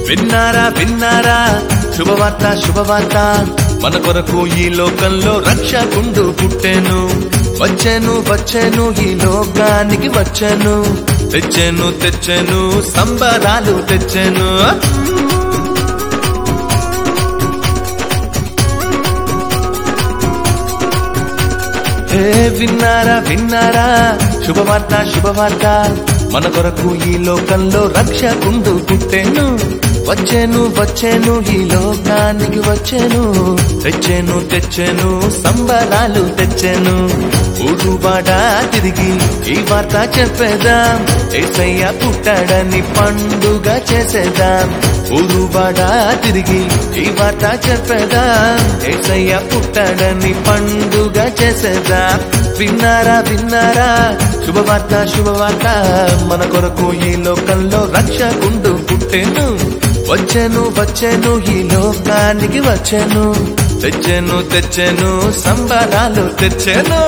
విన్నారా విన్నారా శుభవార్త శుభవార్త మన కొరకు ఈ లోకంలో రక్షకుండు పుట్టెను వచ్చెను వచ్చెను ఈ లోకానికి వచ్చెను తెచ్చెను తెచ్చెను సంబరాలు తెచ్చెను విన్నారా విన్నారా శుభవార్త శుభవార్త మన కొరకు ఈ లోకంలో రక్షకుండు పుట్టెను వచ్చెను వచ్చెను ఈ లోకానికి వచ్చెను తెచ్చెను తెచ్చెను సంబరాలు తెచ్చెను ఊరుబాట తిరిగి ఈ వార్త చెప్పేదాం యేసయ్య పుట్టాడని పండుగ చేసేదాం ఊరుబాట తిరిగి ఈ వార్త చెప్పేదాం యేసయ్య పుట్టాడని పండుగ చేసేదాం విన్నారా విన్నారా శుభవార్త శుభవార్త మన కొరకు ఈ లోకంలో రక్షకుండు పుట్టెను వచ్చెను వచ్చెను ఈ లోకానికి వచ్చెను తెచ్చెను తెచ్చెను సంబరాలు తెచ్చెను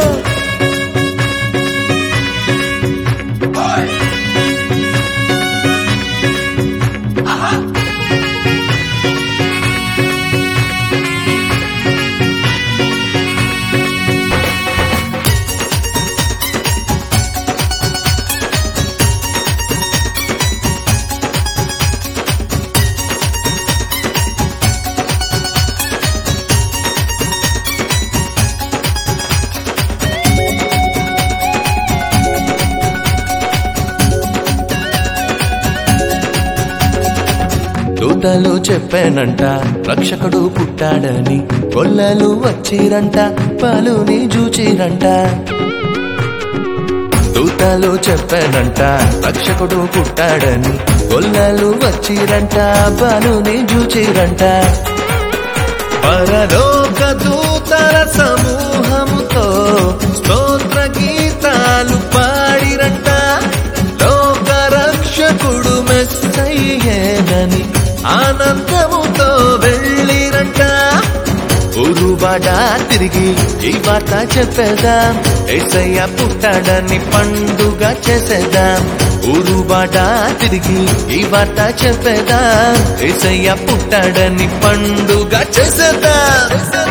దూతలు చెప్పానంట రక్షకుడు పుట్టాడని గొల్లలు వచ్చిరంట పాలుని చూచిరంట దూతలు చెప్పానంట రక్షకుడు పుట్టాడని గొల్లలు వచ్చిరంట పాలుని చూచిరంట పరలోక దూతల సమూహముతో స్తోత్ర గీతాలు పాడిరంట లోక రక్షకుడు మెస్సయ్యేనని ఆనందముతో వెళ్ళిరంట ఊరుబాట తిరిగి ఈ వార్త చెప్పేదాం యేసయ్య పుట్టాడని పండుగ చేసేదాం ఊరుబాట తిరిగి ఈ వార్త చెప్పేదాం యేసయ్య పుట్టాడని పండుగ చేసేదాం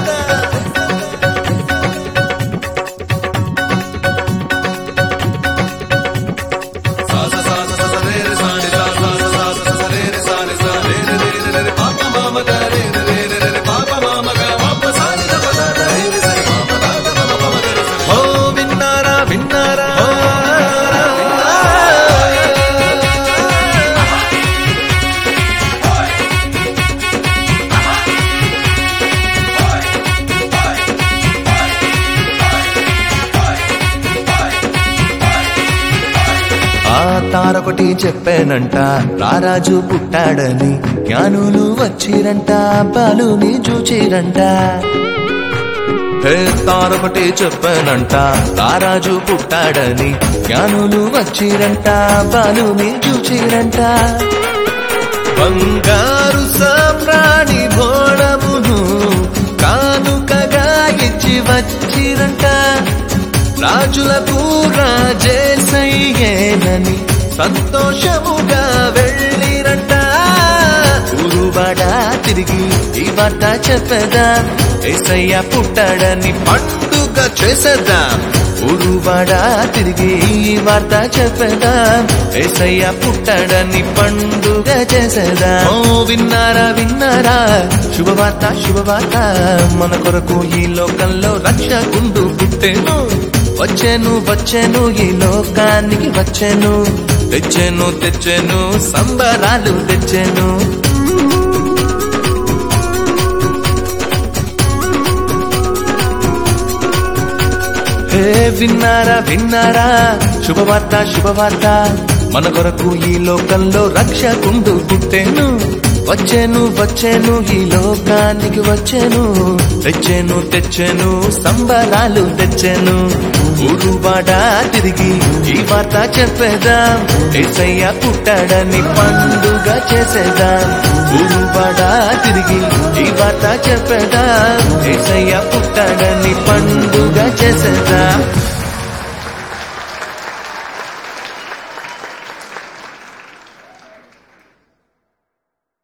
తారొకటి చెప్పానంట రారాజు పుట్టాడని జ్ఞానులు వచ్చిరంట బాలుని చూచిరంట తారొకటి చెప్పానంట రారాజు పుట్టాడని జ్ఞానులు వచ్చిరంట బాలుని చూచిరంట బంగారు సామ్రాణి భోళమును కానుకగా ఇచ్చి వచ్చిరంట రాజులకు రాజేసయ్యేనని సంతోషముగా వెళ్ళిరంట ఊరుబాట తిరిగి ఈ వార్త చెప్పేదాం యేసయ్య పుట్టాడని పండుగ చేసేద్దాం ఊరుబాట తిరిగి ఈ వార్త చెప్పేదాం యేసయ్య పుట్టాడని పండుగ చేసేదాం విన్నారా విన్నారా శుభవార్త శుభవార్త మన కొరకు ఈ లోకంలో రక్షకుండు పుట్టెను వచ్చెను వచ్చెను ఈ లోకానికి వచ్చెను తెచ్చెను తెచ్చెను సంబరాలు తెచ్చెను విన్నారా విన్నారా శుభవార్త శుభవార్త మన కొరకు ఈ లోకంలో రక్షకుండు పుట్టెను వచ్చెను వచ్చెను ఈ లోకానికి వచ్చెను తెచ్చెను తెచ్చెను సంబరాలు తెచ్చెను ఊరుబాట తిరిగి ఈ వార్త చెప్పేదాం యేసయ్య పుట్టాడని పండుగ చేసేదాం ఊరుబాట తిరిగి ఈ వార్త చెప్పేదాం యేసయ్య పుట్టాడని పండుగ చేసేదాం